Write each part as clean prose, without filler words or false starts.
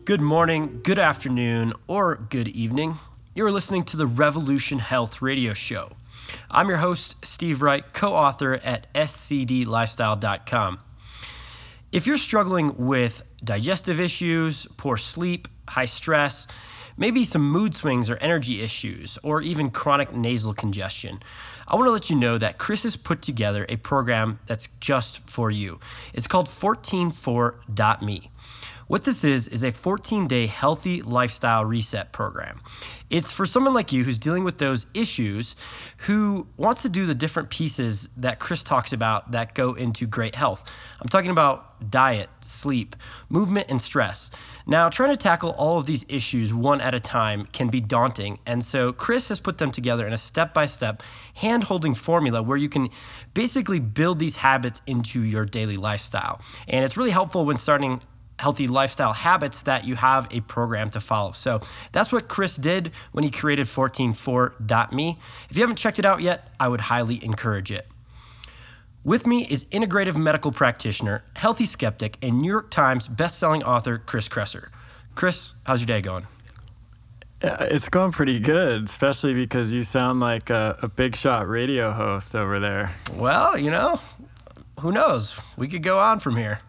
Good morning, good afternoon, or good evening. You're listening to the Revolution Health Radio Show. I'm your host, Steve Wright, co-author at scdlifestyle.com. If you're struggling with digestive issues, poor sleep, high stress, maybe some mood swings or energy issues, or even chronic nasal congestion, I want to let you know that Chris has put together a program that's just for you. It's called 14for.me. What this is a 14-day healthy lifestyle reset program. It's for someone like you who's dealing with those issues, who wants to do the different pieces that Chris talks about that go into great health. I'm talking about diet, sleep, movement, and stress. Now, trying to tackle all of these issues one at a time can be daunting, and so Chris has put them together in a step-by-step, hand-holding formula where you can basically build these habits into your daily lifestyle. And it's really helpful when starting healthy lifestyle habits that you have a program to follow. So that's what Chris did when he created 14for.me. If you haven't checked it out yet, I would highly encourage it. With me is integrative medical practitioner, healthy skeptic, and New York Times best-selling author Chris Kresser. Chris, how's your day going? It's going pretty good, especially because you sound like a big shot radio host over there. Well, who knows? We could go on from here.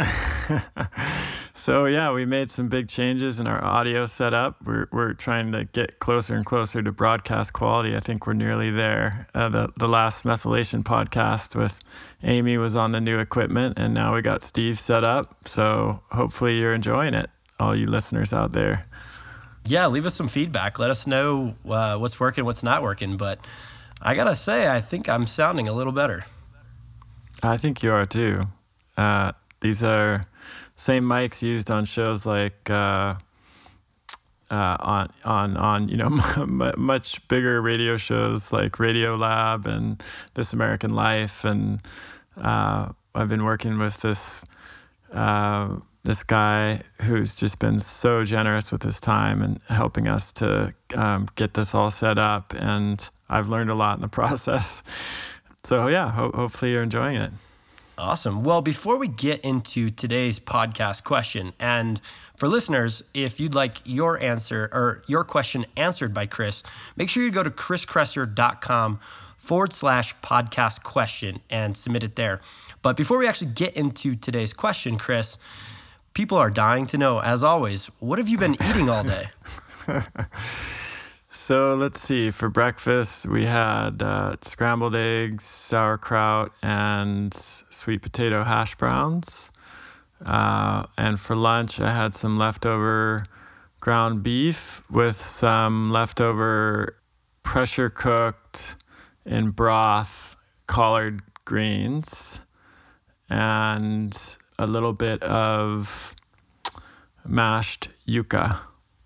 So yeah, we made some big changes in our audio setup. We're trying to get closer and closer to broadcast quality. I think we're nearly there. The last methylation podcast with Amy was on the new equipment, and now we got Steve set up. So hopefully you're enjoying it, all you listeners out there. Yeah, leave us some feedback. Let us know what's working, what's not working. But I gotta say, I think I'm sounding a little better. I think you are too. These are same mics used on shows like on much bigger radio shows like Radio Lab and This American Life, and I've been working with this guy who's just been so generous with his time and helping us to get this all set up, and I've learned a lot in the process. So yeah, hopefully you're enjoying it. Awesome. Well, before we get into today's podcast question, and for listeners, if you'd like your answer or your question answered by Chris, make sure you go to chriskresser.com/podcast question and submit it there. But before we actually get into today's question, Chris, people are dying to know, as always, what have you been eating all day? So let's see, for breakfast we had scrambled eggs, sauerkraut, and sweet potato hash browns. And for lunch I had some leftover ground beef with some leftover pressure cooked in broth collard greens and a little bit of mashed yuca.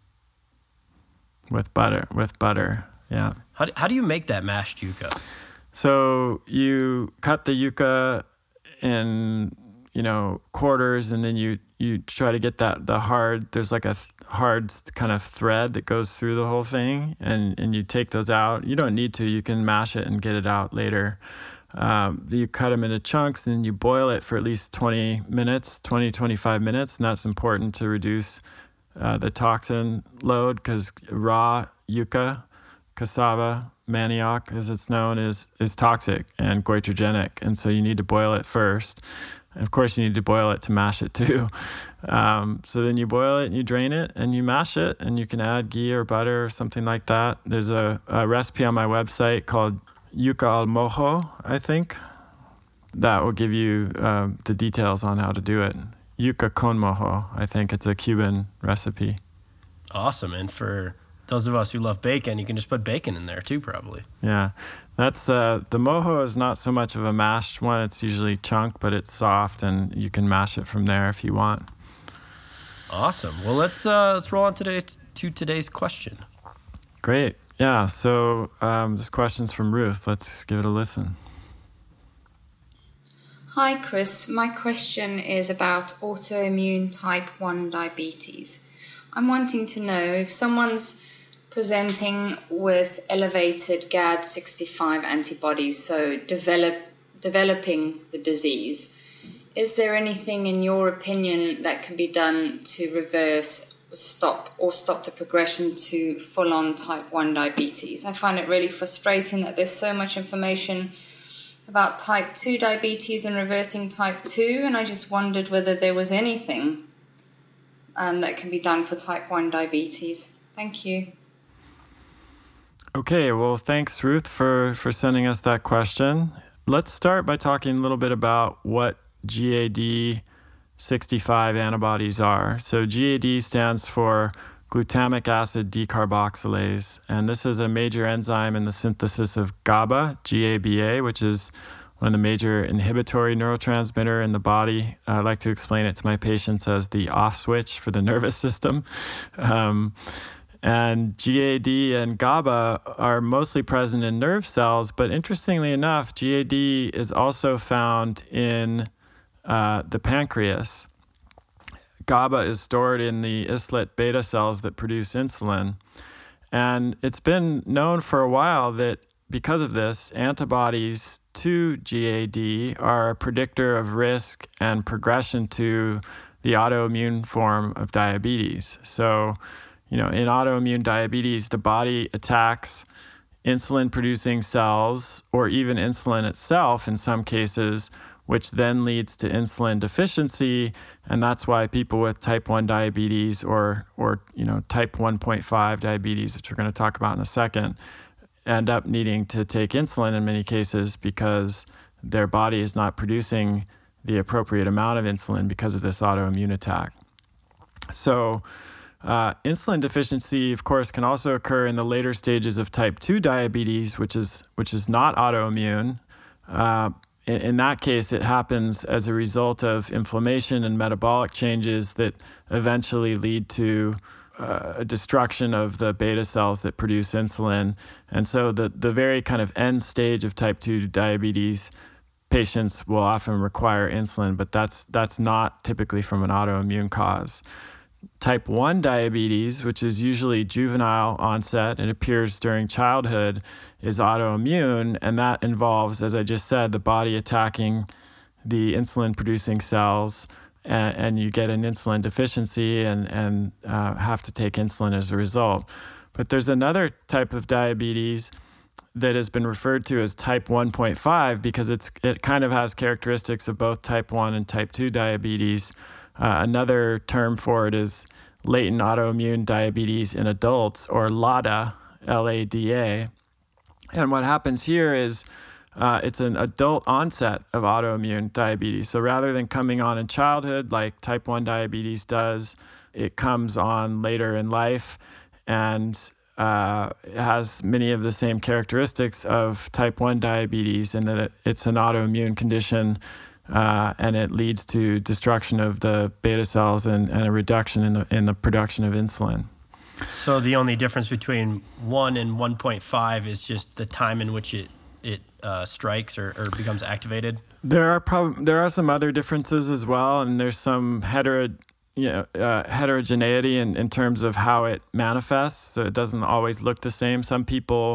With butter, yeah. How do you make that mashed yuca? So you cut the yuca in, quarters, and then you try to get there's like a hard kind of thread that goes through the whole thing, and you take those out. You don't need to, you can mash it and get it out later. You cut them into chunks, and you boil it for at least 25 minutes, and that's important to reduce the toxin load, because raw yucca, cassava, manioc as it's known, is toxic and goitrogenic, and so you need to boil it first. And of course you need to boil it to mash it too. So then you boil it and you drain it and you mash it, and you can add ghee or butter or something like that. There's a recipe on my website called yuca al mojo, I think, that will give you the details on how to do it. Yuca con mojo. I think it's a Cuban recipe. Awesome. And for those of us who love bacon, you can just put bacon in there too, probably. Yeah. That's the mojo is not so much of a mashed one. It's usually chunk, but it's soft, and you can mash it from there if you want. Awesome. Well, let's roll on to today's question. Great. Yeah. So this question's from Ruth. Let's give it a listen. Hi Chris, my question is about autoimmune type 1 diabetes. I'm wanting to know if someone's presenting with elevated GAD65 antibodies, so developing the disease, is there anything in your opinion that can be done to reverse stop the progression to full-on type 1 diabetes. I find it really frustrating that there's so much information about type 2 diabetes and reversing type 2, and I just wondered whether there was anything that can be done for type 1 diabetes. Thank you. Okay, well, thanks, Ruth, for sending us that question. Let's start by talking a little bit about what GAD65 antibodies are. So GAD stands for glutamic acid decarboxylase, and this is a major enzyme in the synthesis of GABA, GABA, which is one of the major inhibitory neurotransmitter in the body. I like to explain it to my patients as the off switch for the nervous system. And GAD and GABA are mostly present in nerve cells, but interestingly enough, GAD is also found in the pancreas. GABA is stored in the islet beta cells that produce insulin. And it's been known for a while that because of this, antibodies to GAD are a predictor of risk and progression to the autoimmune form of diabetes. So, in autoimmune diabetes, the body attacks insulin-producing cells or even insulin itself in some cases, which then leads to insulin deficiency. And that's why people with type 1 diabetes or type 1.5 diabetes, which we're going to talk about in a second, end up needing to take insulin in many cases because their body is not producing the appropriate amount of insulin because of this autoimmune attack. So, insulin deficiency, of course, can also occur in the later stages of type 2 diabetes, which is not autoimmune. In that case, it happens as a result of inflammation and metabolic changes that eventually lead to a destruction of the beta cells that produce insulin. And so the very kind of end stage of type 2 diabetes, patients will often require insulin, but that's not typically from an autoimmune cause. Type 1 diabetes, which is usually juvenile onset and appears during childhood, is autoimmune, and that involves, as I just said, the body attacking the insulin-producing cells, and you get an insulin deficiency and have to take insulin as a result. But there's another type of diabetes that has been referred to as type 1.5 because it kind of has characteristics of both type 1 and type 2 diabetes. Another term for it is latent autoimmune diabetes in adults, or LADA, LADA. And what happens here is it's an adult onset of autoimmune diabetes. So rather than coming on in childhood like type 1 diabetes does, it comes on later in life and it has many of the same characteristics of type 1 diabetes in that it's an autoimmune condition. And it leads to destruction of the beta cells and a reduction in the production of insulin. So the only difference between 1 and 1.5 is just the time in which it strikes or becomes activated? There are some other differences as well, and there's some heterogeneity in terms of how it manifests. So it doesn't always look the same. Some people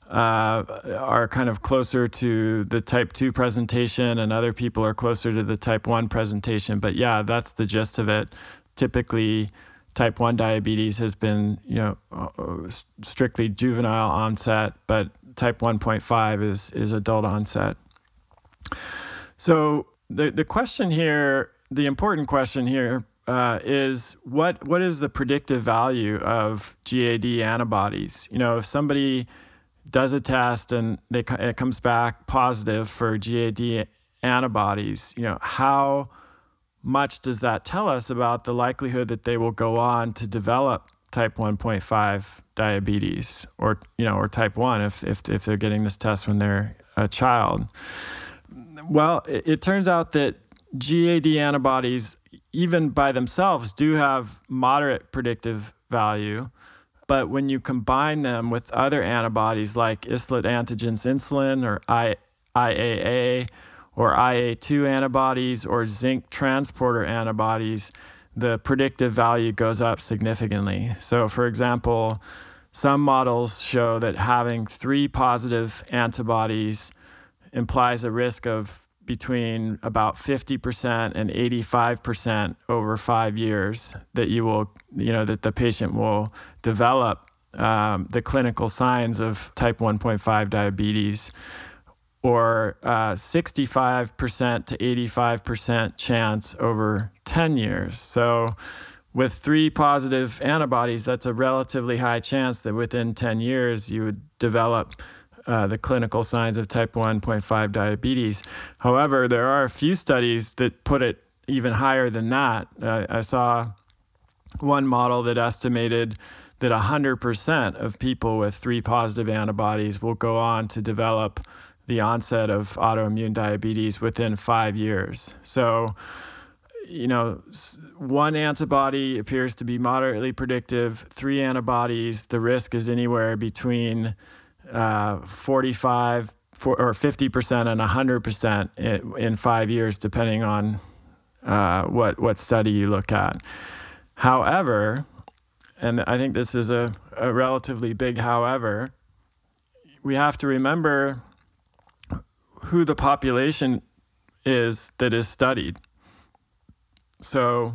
are kind of closer to the type 2 presentation and other people are closer to the type 1 presentation. But yeah, that's the gist of it. Typically, type 1 diabetes has been, strictly juvenile onset, but type 1.5 is adult onset. So the question here, the important question here is what is the predictive value of GAD antibodies? If somebody does a test and it comes back positive for GAD antibodies, how much does that tell us about the likelihood that they will go on to develop type 1.5 diabetes or type 1 if they're getting this test when they're a child? Well, it turns out that GAD antibodies, even by themselves, do have moderate predictive value. But when you combine them with other antibodies like islet antigens insulin or IAA or IA2 antibodies or zinc transporter antibodies, the predictive value goes up significantly. So, for example, some models show that having 3 positive antibodies implies a risk of between about 50% and 85% over 5 years that that the patient will develop the clinical signs of type 1.5 diabetes, or 65% to 85% chance over 10 years. So with 3 positive antibodies, that's a relatively high chance that within 10 years you would develop the clinical signs of type 1.5 diabetes. However, there are a few studies that put it even higher than that. I saw one model that estimated that 100% of people with 3 positive antibodies will go on to develop the onset of autoimmune diabetes within 5 years. So, 1 antibody appears to be moderately predictive. 3 antibodies, the risk is anywhere between 45 or 50% and 100% in 5 years, depending on what study you look at. However, and I think this is a relatively big however, we have to remember who the population is that is studied. So,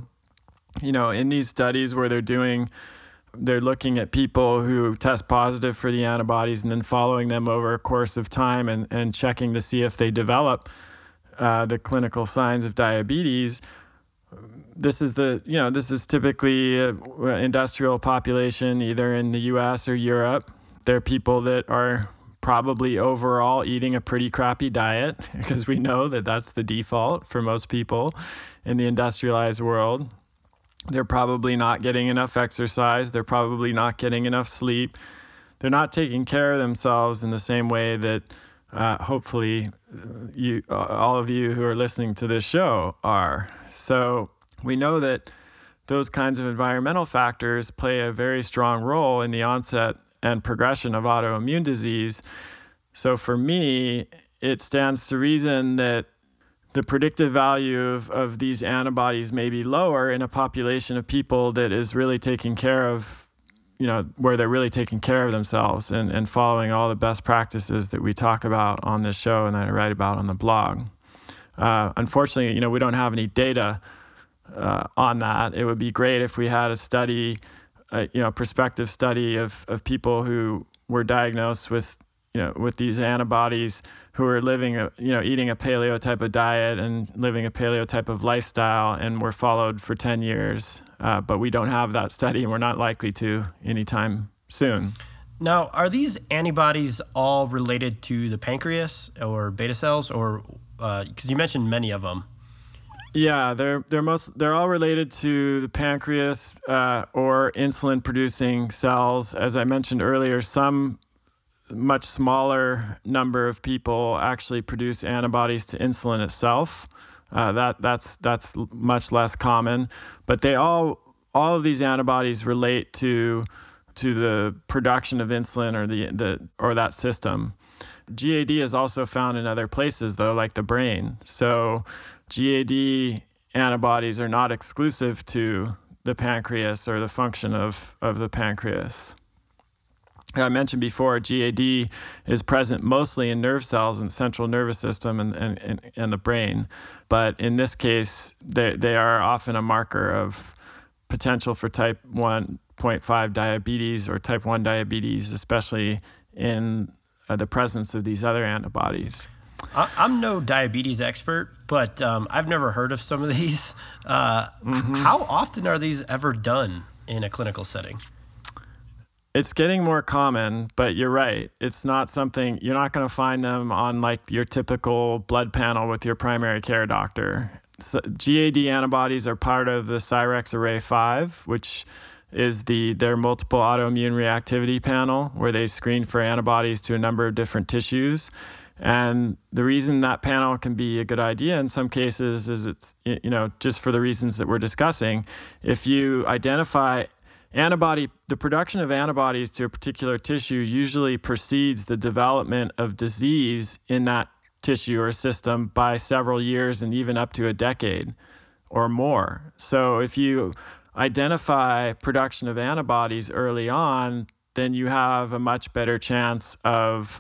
in these studies where they're looking at people who test positive for the antibodies and then following them over a course of time and checking to see if they develop the clinical signs of diabetes. This is typically an industrial population, either in the US or Europe. They're people that are probably overall eating a pretty crappy diet, because we know that that's the default for most people in the industrialized world. They're probably not getting enough exercise. They're probably not getting enough sleep. They're not taking care of themselves in the same way that hopefully all of you who are listening to this show are. So we know that those kinds of environmental factors play a very strong role in the onset and progression of autoimmune disease. So for me, it stands to reason that the predictive value of these antibodies may be lower in a population of people that is really taking care of, where they're really taking care of themselves and following all the best practices that we talk about on this show and that I write about on the blog. Unfortunately, we don't have any data on that. It would be great if we had a study, prospective study of people who were diagnosed with these antibodies, who are living, eating a paleo type of diet and living a paleo type of lifestyle, and were followed for 10 years. But we don't have that study, and we're not likely to anytime soon. Now, are these antibodies all related to the pancreas or beta cells, or because you mentioned many of them? Yeah, they're all related to the pancreas or insulin producing cells. As I mentioned earlier, some much smaller number of people actually produce antibodies to insulin itself. That's much less common, but all of these antibodies relate to the production of insulin or that system. GAD is also found in other places, though, like the brain. So GAD antibodies are not exclusive to the pancreas or the function of the pancreas. I mentioned before, GAD is present mostly in nerve cells and central nervous system and the brain. But in this case, they are often a marker of potential for type 1.5 diabetes or type 1 diabetes, especially in the presence of these other antibodies. I'm no diabetes expert, but I've never heard of some of these. How often are these ever done in a clinical setting? It's getting more common, but you're right. It's not something, you're not going to find them on like your typical blood panel with your primary care doctor. So GAD antibodies are part of the Cyrex Array 5, which is their multiple autoimmune reactivity panel, where they screen for antibodies to a number of different tissues. And the reason that panel can be a good idea in some cases is it's, just for the reasons that we're discussing. If you identify the production of antibodies to a particular tissue usually precedes the development of disease in that tissue or system by several years and even up to a decade or more. So if you identify production of antibodies early on, then you have a much better chance of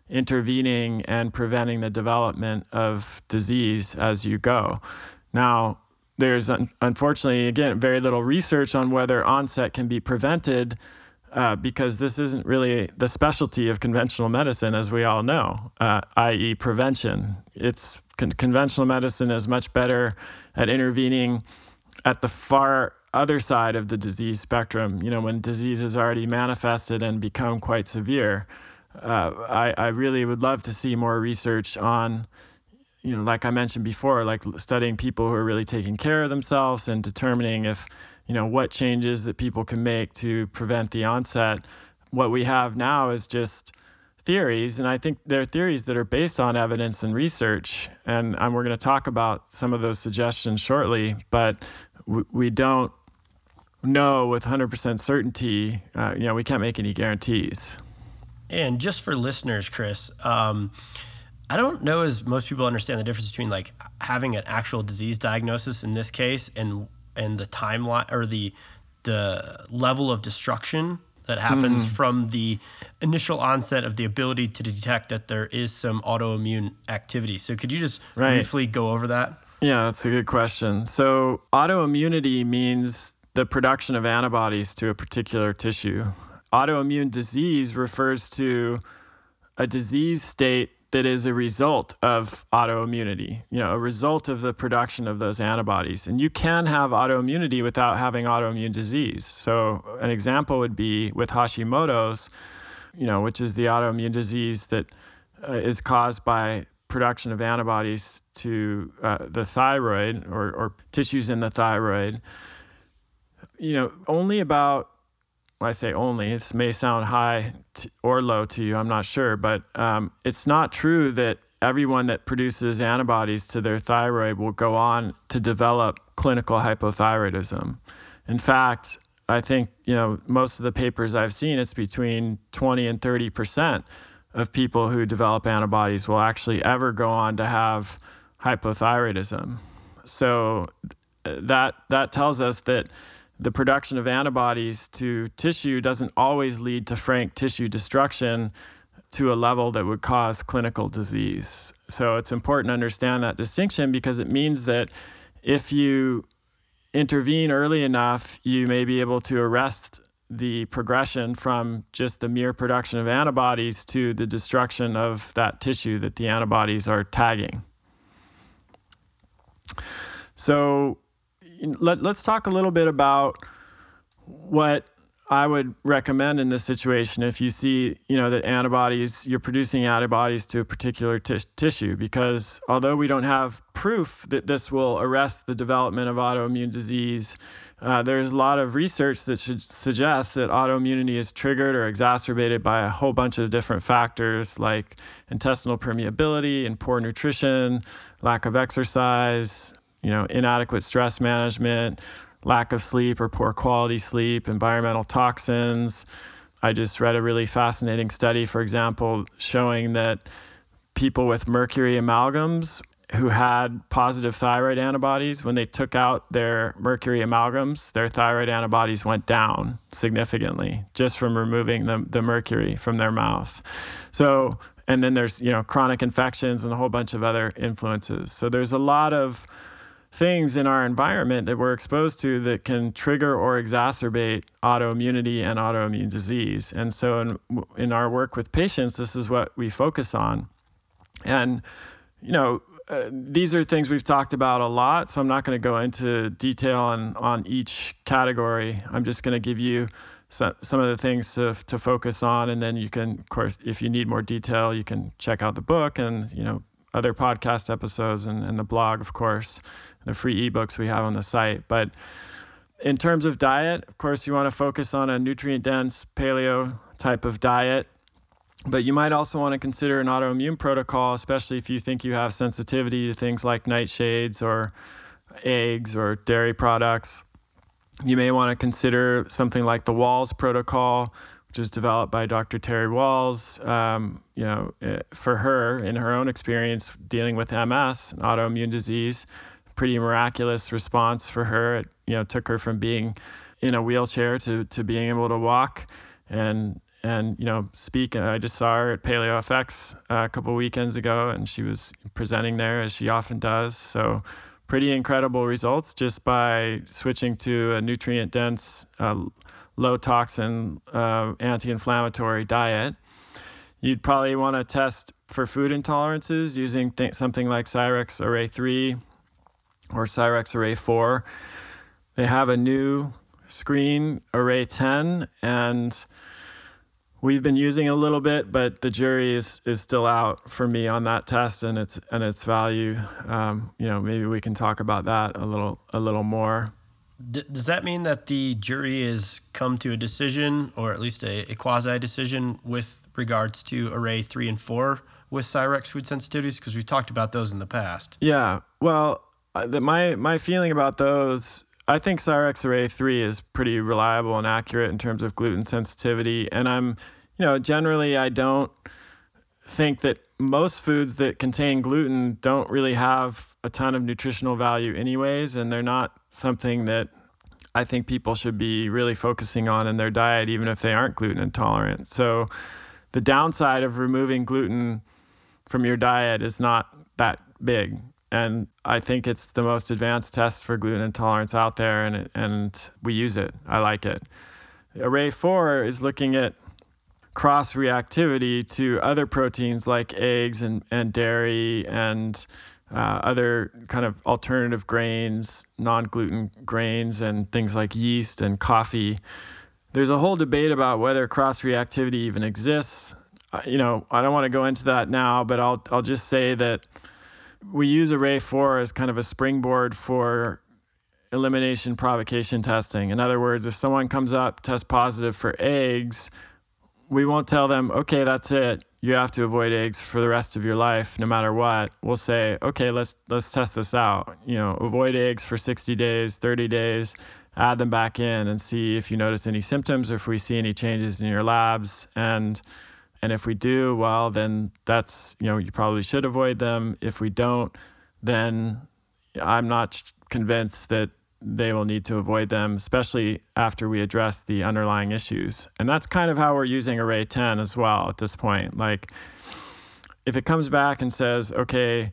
intervening and preventing the development of disease as you go. Now, there's unfortunately, again, very little research on whether onset can be prevented because this isn't really the specialty of conventional medicine, as we all know, i.e. prevention. It's conventional medicine is much better at intervening at the far other side of the disease spectrum, when disease is already manifested and become quite severe. I really would love to see more research on, like I mentioned before, like studying people who are really taking care of themselves and determining if, what changes that people can make to prevent the onset. What we have now is just theories, and I think they're theories that are based on evidence and research, and we're going to talk about some of those suggestions shortly, but we don't know with 100% certainty. We can't make any guarantees. And just for listeners, Chris, I don't know as most people understand the difference between like having an actual disease diagnosis in this case and the timeline or the level of destruction that happens from the initial onset of the ability to detect that there is some autoimmune activity. So could you just briefly go over that? Yeah, that's a good question. So autoimmunity means the production of antibodies to a particular tissue. Autoimmune disease refers to a disease state that is a result of autoimmunity, a result of the production of those antibodies. And you can have autoimmunity without having autoimmune disease. So an example would be with Hashimoto's, which is the autoimmune disease that is caused by production of antibodies to the thyroid or tissues in the thyroid. Only about, I say only, this may sound high or low to you, I'm not sure, but it's not true that everyone that produces antibodies to their thyroid will go on to develop clinical hypothyroidism. In fact, I think, most of the papers I've seen, it's between 20 and 30% of people who develop antibodies will actually ever go on to have hypothyroidism. So that tells us that the production of antibodies to tissue doesn't always lead to frank tissue destruction to a level that would cause clinical disease. So it's important to understand that distinction because it means that if you intervene early enough, you may be able to arrest the progression from just the mere production of antibodies to the destruction of that tissue that the antibodies are tagging. So let's talk a little bit about what I would recommend in this situation if you see, that you're producing antibodies to a particular tissue, because although we don't have proof that this will arrest the development of autoimmune disease, there's a lot of research that should suggest that autoimmunity is triggered or exacerbated by a whole bunch of different factors like intestinal permeability and poor nutrition, lack of exercise, inadequate stress management, lack of sleep or poor quality sleep, environmental toxins. I just read a really fascinating study, for example, showing that people with mercury amalgams who had positive thyroid antibodies, when they took out their mercury amalgams, their thyroid antibodies went down significantly just from removing the mercury from their mouth. So, and then there's, chronic infections and a whole bunch of other influences. So there's a lot of things in our environment that we're exposed to that can trigger or exacerbate autoimmunity and autoimmune disease. And so in our work with patients, this is what we focus on. And, these are things we've talked about a lot, so I'm not going to go into detail on each category. I'm just going to give you some of the things to focus on. And then you can, of course, if you need more detail, you can check out the book and, other podcast episodes and the blog, of course, the free ebooks we have on the site. But in terms of diet, of course, you want to focus on a nutrient-dense paleo type of diet. But you might also want to consider an autoimmune protocol, especially if you think you have sensitivity to things like nightshades or eggs or dairy products. You may want to consider something like the Walls protocol, which was developed by Dr. Terry Walls, for her, in her own experience dealing with MS, an autoimmune disease. Pretty miraculous response for her. It, took her from being in a wheelchair to being able to walk. And and speak. I just saw her at PaleoFX a couple weekends ago, and she was presenting there as she often does. So pretty incredible results just by switching to a nutrient-dense, low toxin, anti-inflammatory diet. You'd probably want to test for food intolerances using something like Cyrex Array 3 or Cyrex Array 4. They have a new screen, Array 10, and we've been using a little bit, but the jury is still out for me on that test and its value. Maybe we can talk about that a little more. Does that mean that the jury has come to a decision, or at least a quasi-decision, with regards to Array 3 and 4 with Cyrex food sensitivities? Because we've talked about those in the past. Yeah, well, my feeling about those, I think Cyrex Array 3 is pretty reliable and accurate in terms of gluten sensitivity. And I'm, generally I don't think that most foods that contain gluten don't really have a ton of nutritional value anyways, and they're not something that I think people should be really focusing on in their diet, even if they aren't gluten intolerant. So the downside of removing gluten from your diet is not that big. And I think it's the most advanced test for gluten intolerance out there, and we use it. I like it. Array 4 is looking at cross-reactivity to other proteins like eggs and dairy and other kind of alternative grains, non-gluten grains, and things like yeast and coffee. There's a whole debate about whether cross-reactivity even exists. I don't want to go into that now, but I'll just say that we use Array 4 as kind of a springboard for elimination provocation testing. In other words, if someone comes up, tests positive for eggs, we won't tell them, okay, that's it. You have to avoid eggs for the rest of your life, no matter what. We'll say, okay, let's test this out. Avoid eggs for 60 days, 30 days, add them back in and see if you notice any symptoms or if we see any changes in your labs. And if we do, well, then that's, you probably should avoid them. If we don't, then I'm not convinced that they will need to avoid them, especially after we address the underlying issues. And that's kind of how we're using Array 10 as well at this point. Like, if it comes back and says, okay,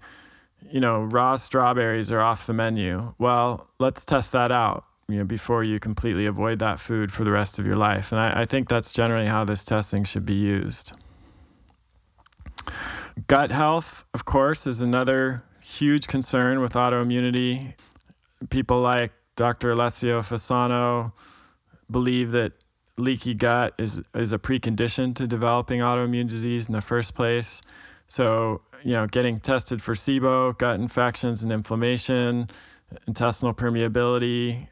raw strawberries are off the menu, well, let's test that out, before you completely avoid that food for the rest of your life. And I think that's generally how this testing should be used. Gut health, of course, is another huge concern with autoimmunity. People like Dr. Alessio Fasano believe that leaky gut is a precondition to developing autoimmune disease in the first place. So, getting tested for SIBO, gut infections and inflammation, intestinal permeability,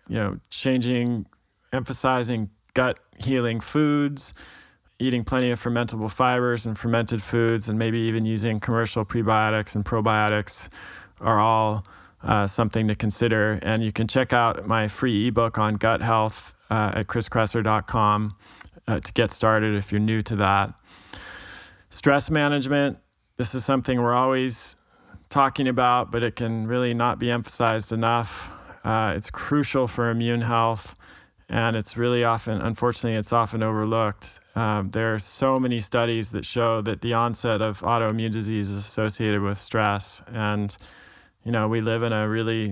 emphasizing gut healing foods, eating plenty of fermentable fibers and fermented foods, and maybe even using commercial prebiotics and probiotics are all something to consider. And you can check out my free ebook on gut health at chriskresser.com to get started if you're new to that. Stress management, this is something we're always talking about, but it can really not be emphasized enough. It's crucial for immune health, and it's really often, unfortunately, it's often overlooked. There are so many studies that show that the onset of autoimmune disease is associated with stress. And, we live in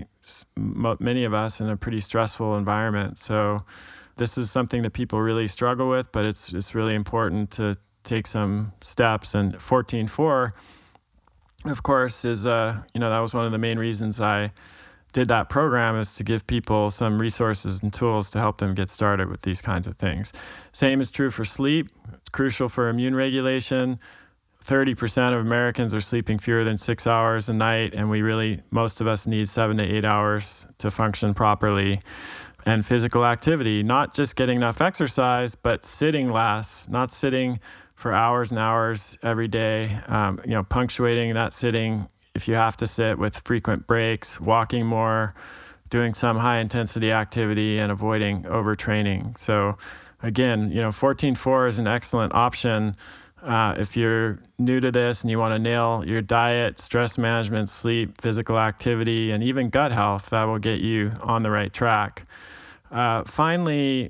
many of us in a pretty stressful environment. So this is something that people really struggle with, but it's really important to take some steps. And 14.4, of course, is, that was one of the main reasons I did that program, is to give people some resources and tools to help them get started with these kinds of things. Same is true for sleep. It's crucial for immune regulation. 30% of Americans are sleeping fewer than 6 hours a night, and most of us need 7 to 8 hours to function properly. And physical activity, not just getting enough exercise, but sitting less, not sitting for hours and hours every day, punctuating that sitting if you have to sit with frequent breaks, walking more, doing some high intensity activity, and avoiding overtraining. So again, 14.4 is an excellent option if you're new to this and you want to nail your diet, stress management, sleep, physical activity, and even gut health. That will get you on the right track. Finally,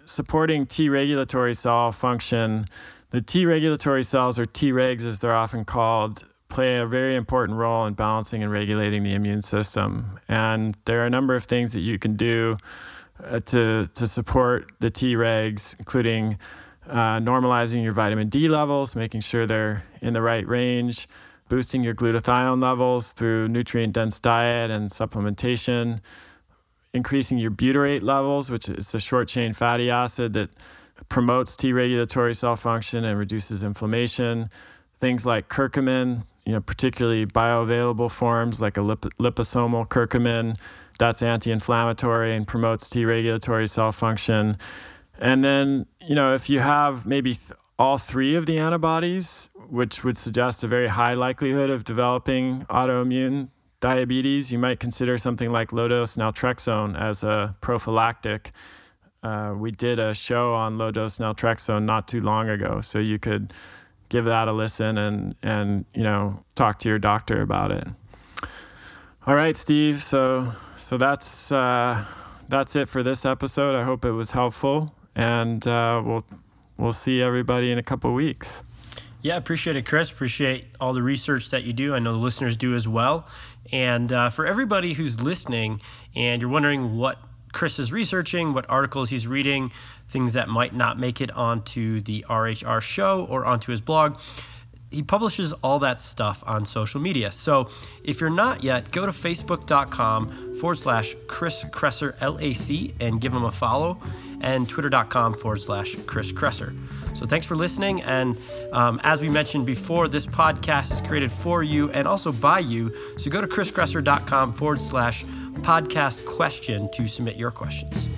supporting T regulatory cell function. The T regulatory cells, or Tregs as they're often called, play a very important role in balancing and regulating the immune system. And there are a number of things that you can do to support the Tregs, including normalizing your vitamin D levels, making sure they're in the right range, boosting your glutathione levels through nutrient-dense diet and supplementation, increasing your butyrate levels, which is a short-chain fatty acid that promotes T regulatory cell function and reduces inflammation. Things like curcumin, particularly bioavailable forms like a liposomal curcumin, that's anti-inflammatory and promotes T regulatory cell function. And then, if you have maybe all three of the antibodies, which would suggest a very high likelihood of developing autoimmune diabetes, you might consider something like low-dose naltrexone as a prophylactic. We did a show on low-dose naltrexone not too long ago, so you could give that a listen and talk to your doctor about it. All right, Steve. So that's it for this episode. I hope it was helpful, and we'll see everybody in a couple of weeks. Yeah, appreciate it, Chris. Appreciate all the research that you do. I know the listeners do as well. And for everybody who's listening and you're wondering what Chris is researching, what articles he's reading, things that might not make it onto the RHR show or onto his blog, he publishes all that stuff on social media. So if you're not yet, go to facebook.com/Chris Kresser LAC and give him a follow, and twitter.com/Chris Kresser. So thanks for listening. And as we mentioned before, this podcast is created for you and also by you. So go to chriskresser.com/podcast question to submit your questions.